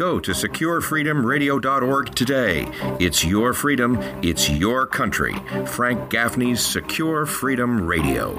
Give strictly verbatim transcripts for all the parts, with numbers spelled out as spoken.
Go to secure freedom radio dot org today. It's your freedom. It's your country. Frank Gaffney's Secure Freedom Radio.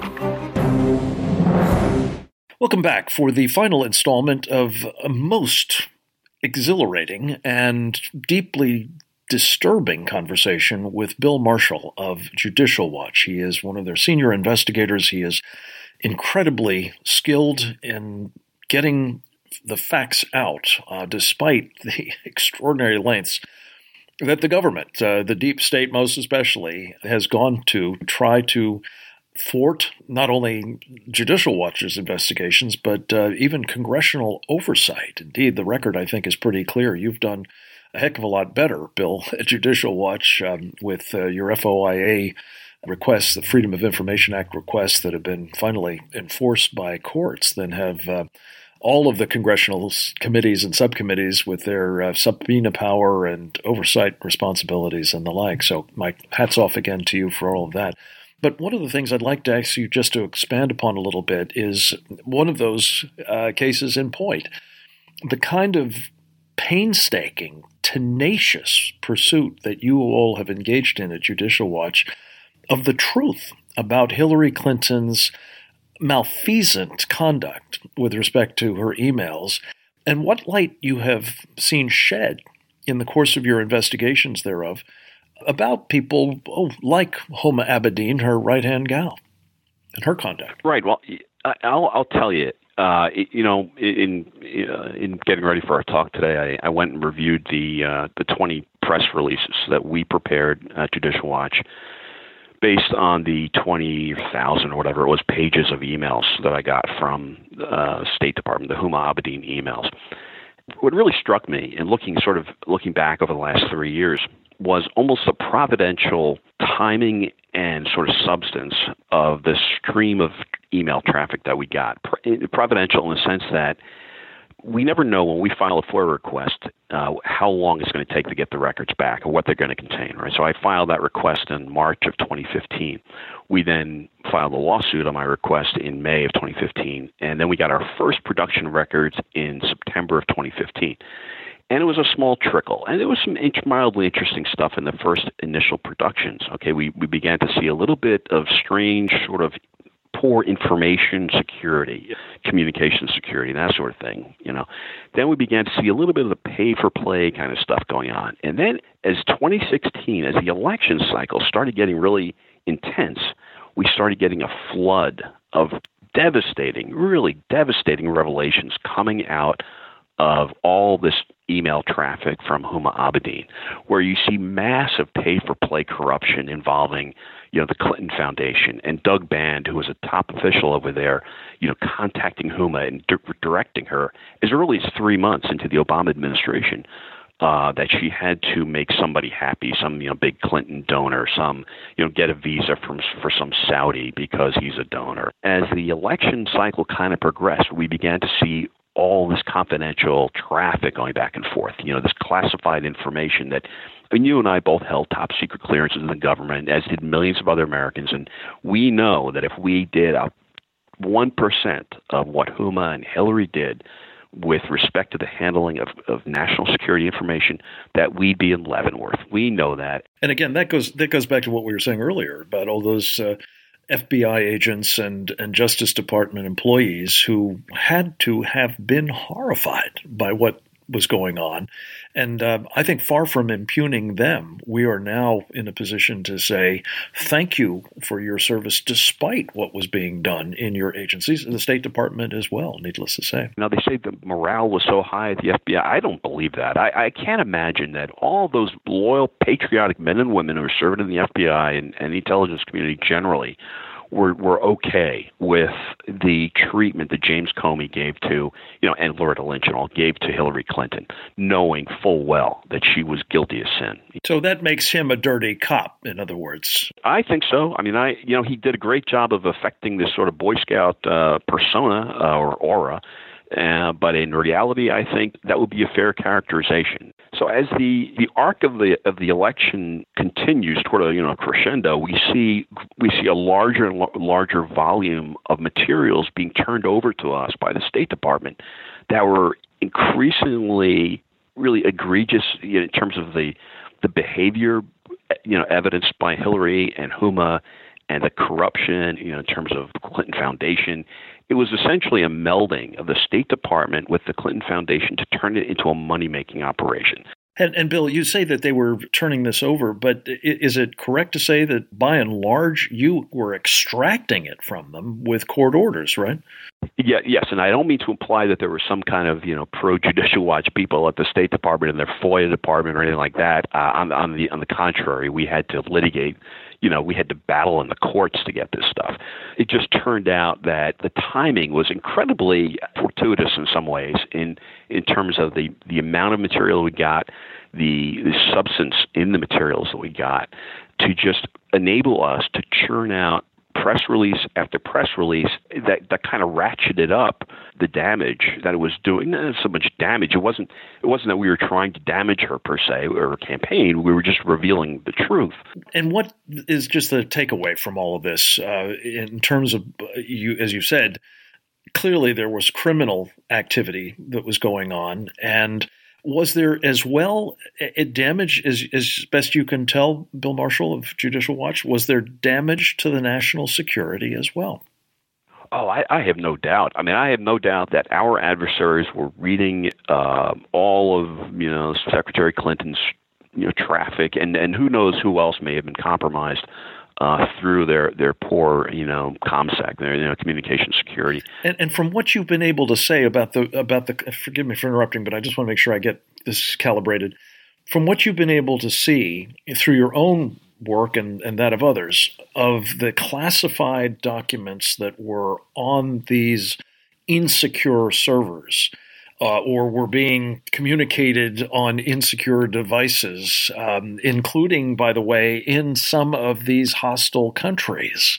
Welcome back for the final installment of a most exhilarating and deeply disturbing conversation with Bill Marshall of Judicial Watch. He is one of their senior investigators. He is incredibly skilled in getting the facts out, uh, despite the extraordinary lengths that the government, uh, the deep state most especially, has gone to try to thwart not only Judicial Watch's investigations, but uh, even congressional oversight. Indeed, the record, I think, is pretty clear. You've done a heck of a lot better, Bill, at Judicial Watch um, with uh, your F O I A requests, the Freedom of Information Act requests that have been finally enforced by courts than have uh, all of the congressional committees and subcommittees with their uh, subpoena power and oversight responsibilities and the like. So my hat's off again to you for all of that. But one of the things I'd like to ask you just to expand upon a little bit is one of those uh, cases in point, the kind of painstaking, tenacious pursuit that you all have engaged in at Judicial Watch of the truth about Hillary Clinton's malfeasant conduct with respect to her emails, and what light you have seen shed in the course of your investigations thereof about people oh, like Huma Abedin, her right-hand gal, and her conduct. Right. Well, I'll, I'll tell you, uh, you know, in uh, in getting ready for our talk today, I, I went and reviewed the uh, the twenty press releases that we prepared at Judicial Watch, based on the twenty thousand or whatever it was pages of emails that I got from the uh, State Department, the Huma Abedin emails. What really struck me in looking sort of looking back over the last three years was almost the providential timing and sort of substance of the stream of email traffic that we got. Providential in the sense that we never know when we file a FOIA request uh, how long it's going to take to get the records back or what they're going to contain. Right. So I filed that request in March of twenty fifteen. We then filed a lawsuit on my request in May of twenty fifteen, and then we got our first production records in September of twenty fifteen. And it was a small trickle, and there was some mildly interesting stuff in the first initial productions. Okay, we we began to see a little bit of strange sort of poor information security, communication security, that sort of thing, you know. Then we began to see a little bit of the pay-for-play kind of stuff going on. And then as twenty sixteen, as the election cycle started getting really intense, we started getting a flood of devastating, really devastating revelations coming out of all this email traffic from Huma Abedin, where you see massive pay-for-play corruption involving, you know, the Clinton Foundation and Doug Band, who was a top official over there, you know, contacting Huma and di- directing her as early as three months into the Obama administration uh, that she had to make somebody happy, some, you know, big Clinton donor, some, you know, get a visa from for some Saudi because he's a donor. As the election cycle kind of progressed, we began to see all this confidential traffic going back and forth, you know, this classified information that, I mean, you and I both held top secret clearances in the government, as did millions of other Americans. And we know that if we did a one percent of what Huma and Hillary did with respect to the handling of, of national security information, that we'd be in Leavenworth. We know that. And again, that goes that goes back to what we were saying earlier about all those uh, F B I agents and, and Justice Department employees who had to have been horrified by what was going on. And uh, I think far from impugning them, we are now in a position to say thank you for your service despite what was being done in your agencies, and the State Department as well, needless to say. Now, they say the morale was so high at the F B I. I don't believe that. I, I can't imagine that all those loyal, patriotic men and women who are serving in the F B I and, and the intelligence community generally were were okay with the treatment that James Comey gave to, you know, and Loretta Lynch and all gave to Hillary Clinton, knowing full well that she was guilty of sin. So that makes him a dirty cop, in other words. I think so. I mean, I you know, he did a great job of affecting this sort of Boy Scout uh, persona uh, or aura. Uh, but in reality, I think that would be a fair characterization. So as the, the arc of the of the election continues toward a you know crescendo, we see we see a larger and larger volume of materials being turned over to us by the State Department that were increasingly really egregious, you know, in terms of the the behavior, you know, evidenced by Hillary and Huma, and the corruption, you know, in terms of the Clinton Foundation. It was essentially a melding of the State Department with the Clinton Foundation to turn it into a money-making operation. And, and Bill, you say that they were turning this over, but is it correct to say that by and large you were extracting it from them with court orders, right? Yeah, yes, and I don't mean to imply that there were some kind of, you know, pro-Judicial Watch people at the State Department and their FOIA department or anything like that. Uh, on, on the on the contrary, we had to litigate. You know, we had to battle in the courts to get this stuff. It just turned out that the timing was incredibly fortuitous in some ways in in terms of the, the amount of material we got, the, the substance in the materials that we got, to just enable us to churn out press release after press release that, that kind of ratcheted up the damage that it was doing. Not so much damage. It wasn't it wasn't that we were trying to damage her per se or her campaign. We were just revealing the truth. And what is just the takeaway from all of this uh, in terms of, you, as you said, clearly there was criminal activity that was going on, and was there as well a damage, as, as best you can tell, Bill Marshall of Judicial Watch, was there damage to the national security as well? Oh, I, I have no doubt. I mean, I have no doubt that our adversaries were reading uh, all of, you know, Secretary Clinton's, you know, traffic, and, and who knows who else may have been compromised Uh, through their, their poor, you know, ComSec, their, you know, communication security. And, and from what you've been able to say about the about the, forgive me for interrupting, but I just want to make sure I get this calibrated. From what you've been able to see through your own work and, and that of others, of the classified documents that were on these insecure servers, Uh, or were being communicated on insecure devices, um, including, by the way, in some of these hostile countries,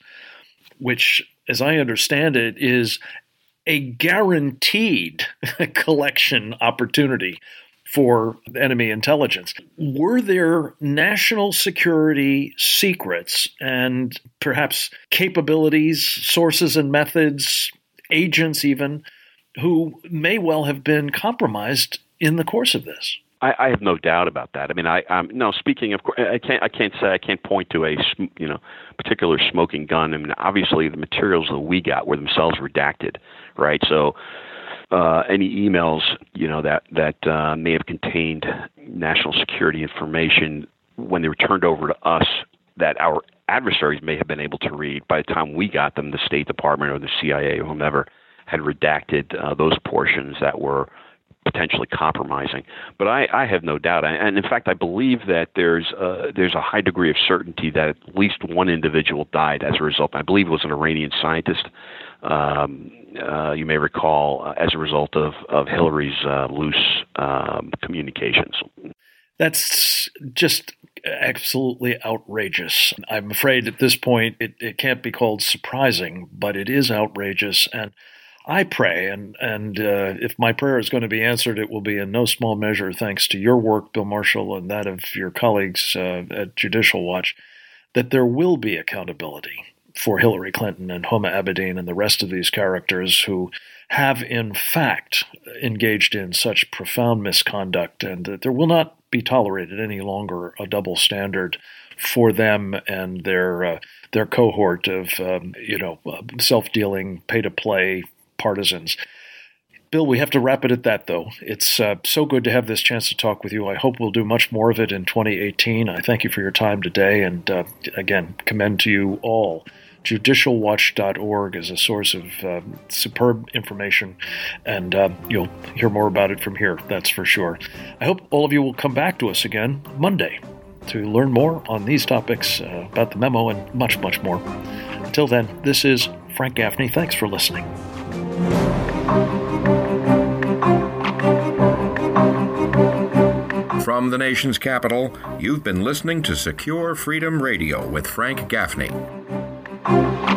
which, as I understand it, is a guaranteed collection opportunity for enemy intelligence. Were there national security secrets and perhaps capabilities, sources and methods, agents even, who may well have been compromised in the course of this? I, I have no doubt about that. I mean, I um, no. Speaking of, I can't. I can't say. I can't point to a you know particular smoking gun. I mean, obviously the materials that we got were themselves redacted, right? So uh, any emails you know that that uh, may have contained national security information when they were turned over to us, that our adversaries may have been able to read. By the time we got them, the State Department or the C I A or whomever had redacted uh, those portions that were potentially compromising. But I, I have no doubt, and in fact, I believe that there's a, there's a high degree of certainty that at least one individual died as a result. I believe it was an Iranian scientist. Um, uh, you may recall uh, as a result of of Hillary's uh, loose um, communications. That's just absolutely outrageous. I'm afraid at this point it, it can't be called surprising, but it is outrageous. And I pray, and, and uh, if my prayer is going to be answered, it will be in no small measure thanks to your work, Bill Marshall, and that of your colleagues uh, at Judicial Watch, that there will be accountability for Hillary Clinton and Huma Abedin and the rest of these characters who have, in fact, engaged in such profound misconduct, and that there will not be tolerated any longer a double standard for them and their uh, their cohort of um, you know uh, self-dealing, pay-to-play partisans. Bill, we have to wrap it at that, though. It's uh, so good to have this chance to talk with you. I hope we'll do much more of it in twenty eighteen. I thank you for your time today, and uh, again, commend to you all. judicial watch dot org is a source of uh, superb information, and uh, you'll hear more about it from here, that's for sure. I hope all of you will come back to us again Monday to learn more on these topics, uh, about the memo, and much, much more. Until then, this is Frank Gaffney. Thanks for listening. From the nation's capital, you've been listening to Secure Freedom Radio with Frank Gaffney.